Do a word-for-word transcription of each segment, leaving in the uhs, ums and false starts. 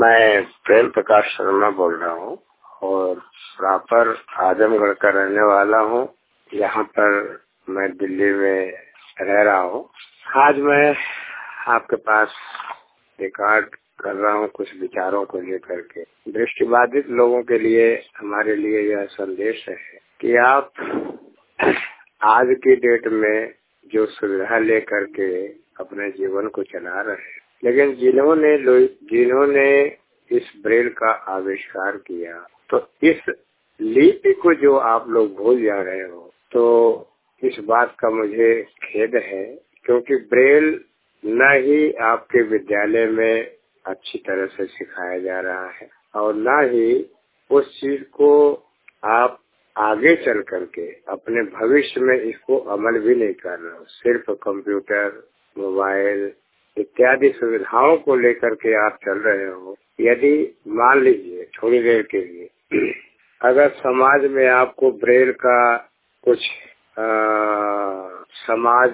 मैं प्रेम प्रकाश शर्मा बोल रहा हूँ और प्रॉपर आजमगढ़ का रहने वाला हूँ। यहाँ पर मैं दिल्ली में रह रहा हूँ। आज मैं आपके पास रिकॉर्ड कर रहा हूँ कुछ विचारों को लेकर के। दृष्टिबाधित लोगों के लिए हमारे लिए यह संदेश है कि आप आज की डेट में जो सुविधा लेकर के अपने जीवन को चला रहे हैं, लेकिन जिन्होंने जिन्होंने इस ब्रेल का आविष्कार किया तो इस लिपि को जो आप लोग भूल जा रहे हो, तो इस बात का मुझे खेद है, क्योंकि ब्रेल न ही आपके विद्यालय में अच्छी तरह से सिखाया जा रहा है और न ही उस चीज को आप आगे चल करके अपने भविष्य में इसको अमल भी नहीं कर रहे हो। सिर्फ कंप्यूटर, मोबाइल इत्यादि सुविधाओं को लेकर के आप चल रहे हो। यदि मान लीजिए थोड़ी देर के लिए अगर समाज में आपको ब्रेल का कुछ आ, समाज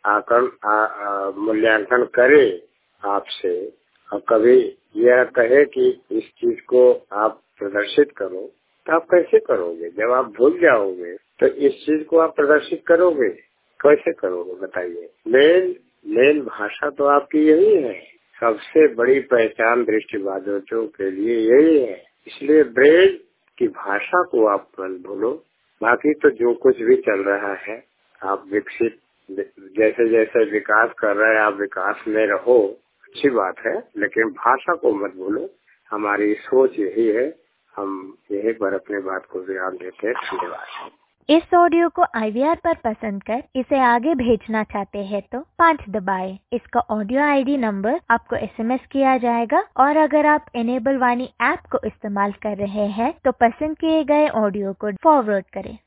आकलन मूल्यांकन करे आपसे और कभी यह कहे कि इस चीज को आप प्रदर्शित करो, तो आप कैसे करोगे? जब आप भूल जाओगे तो इस चीज को आप प्रदर्शित करोगे, कैसे करोगे बताइए? मेन मेन भाषा तो आपकी यही है। सबसे बड़ी पहचान दृष्टिबाधितों के लिए यही है। इसलिए ब्रेल की भाषा को आप मत भूलो। बाकी तो जो कुछ भी चल रहा है, आप विकसित जैसे जैसे विकास कर रहे हैं, आप विकास में रहो, अच्छी बात है, लेकिन भाषा को मत भूलो। हमारी सोच यही है, हम यही पर अपने बात को विराम देते हैं। धन्यवाद। इस ऑडियो को आई वी आर पर पसंद कर इसे आगे भेजना चाहते हैं तो पाँच दबाएं। इसका ऑडियो आई डी नंबर आपको एस एम एस किया जाएगा और अगर आप इनेबल वाणी ऐप को इस्तेमाल कर रहे हैं तो पसंद किए गए ऑडियो को फॉरवर्ड करें।